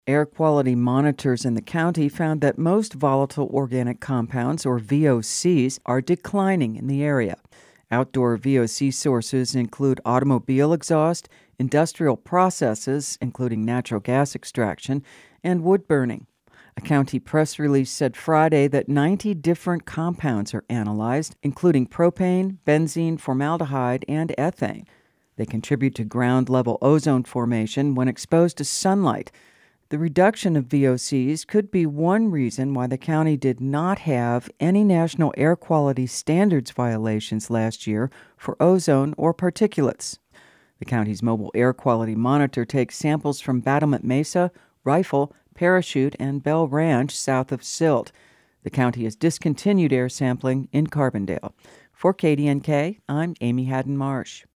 Air quality monitors in the county found that most volatile organic compounds, or VOCs, are declining in the area. Outdoor VOC sources include automobile exhaust, industrial processes, including natural gas extraction, and wood burning. A county press release said Friday that 90 different compounds are analyzed, including propane, benzene, formaldehyde, and ethane. They contribute to ground-level ozone formation when exposed to sunlight. The reduction of VOCs could be one reason why the county did not have any national air quality standards violations last year for ozone or particulates. The county's mobile air quality monitor takes samples from Battlement Mesa, Rifle, Parachute, and Bell Ranch south of Silt. The county has discontinued air sampling in Carbondale. For KDNK, I'm Amy Haddon Marsh.